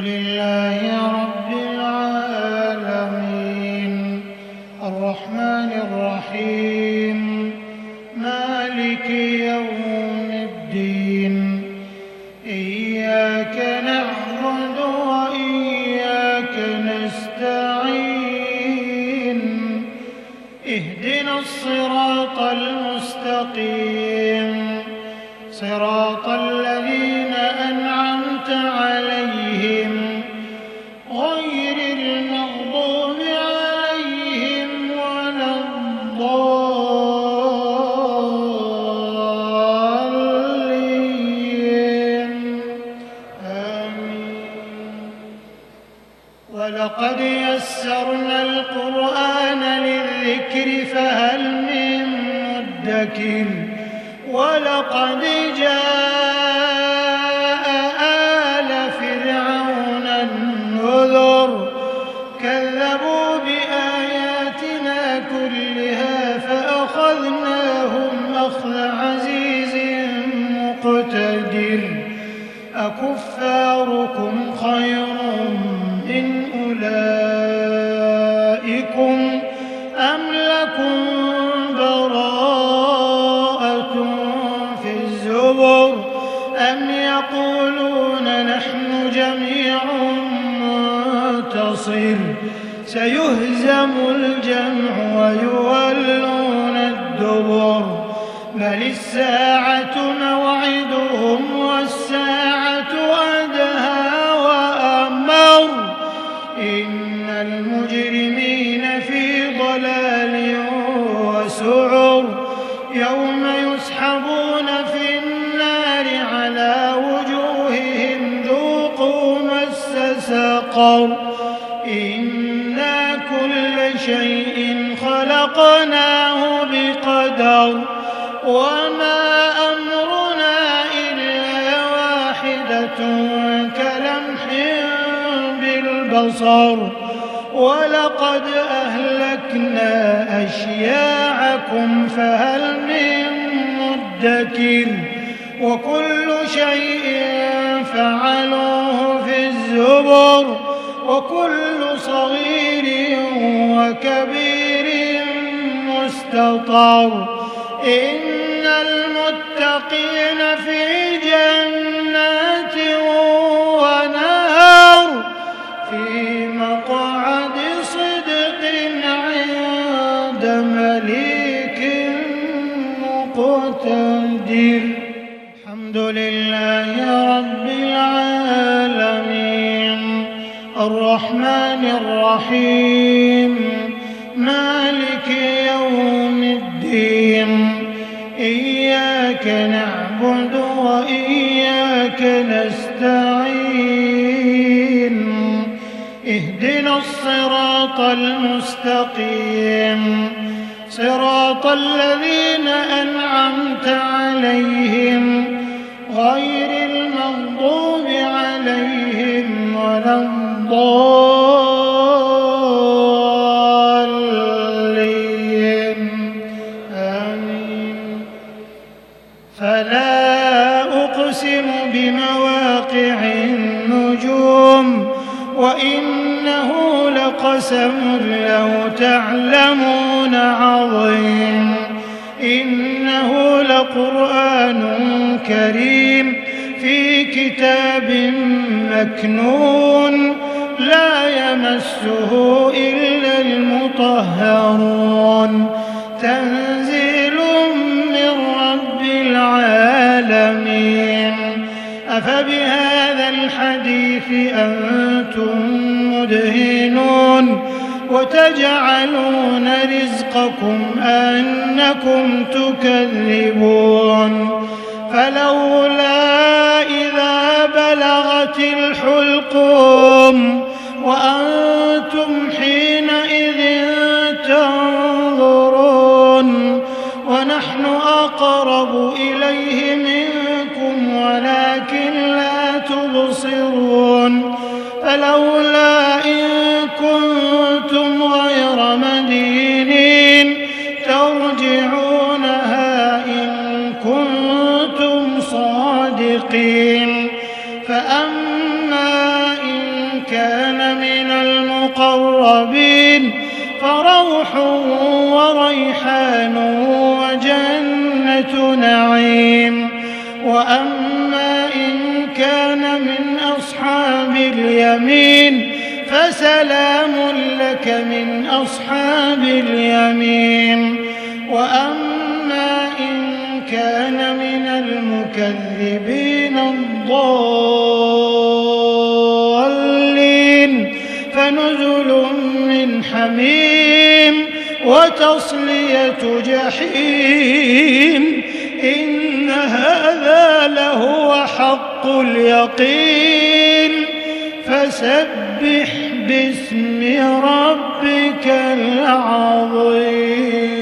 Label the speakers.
Speaker 1: لله رب العالمين الرحمن الرحيم مالك يوم الدين إياك نعبد وإياك نستعين اهدنا الصراط المستقيم صراط الذين أنعمت عليهم غير المغضوب عليهم ولا الضالين آمين. ولقد يسرنا القرآن للذكر فهل من مدكر ولقد جاء آل فرعون النذر كذبوا بآياتنا كلها فأخذناهم أخذ عزيز مقتدر أكفاركم خير من أولئكم أم لكم أم يقولون نحن جميع منتصر سيهزم الجمع ويولون الدبر بل الساعة موعدهم والساعة أدهى وأمر إن المجرمين في ضلال وسعر يوم يسحبون في على وجوههم ذوقوا مس سقر إنا كل شيء خلقناه بقدر وما أمرنا إلا واحدة كلمح بالبصر ولقد أهلكنا أشياعكم فهل من مدكر وكل شيء فعلوه في الزبر وكل صغير وكبير مستطر إن المتقين في جنات ونهر في مقعد صدق عند مليك مقتدر الحمد لله رب العالمين الرحمن الرحيم مالك يوم الدين إياك نعبد وإياك نستعين اهدنا الصراط المستقيم صراط الذين أنعمت عليهم غير المغضوب عليهم ولا الضالين آمين. فلا أقسم بمواقع النجوم وإنه لقسم لو تعلمون عظيم إنه لقرآن كريم في كتاب مكنون لا يمسه إلا المطهرون تنزيل من رب العالمين أفبهذا الحديث أنتم مدهنون وتجعلون رزقكم أنكم تكذبون فلولا إذا بلغت الحلقوم وأنتم حينئذ تنظرون ونحن أقرب إليه منكم ولكن لا تبصرون فلولا إن كنتم غير مدينين ترجعونها إن كنتم صادقين فأما إن كان من المقربين فروح وريحان وجنة نعيم. وأما إن كان من أصحاب اليمين فسلام لك من أصحاب اليمين. وأما إن كان من المكذبين الضالين فنزل من حميم وتصلية جحيم. إن هذا لهو حق اليقين. فسبح باسم ربك العظيم.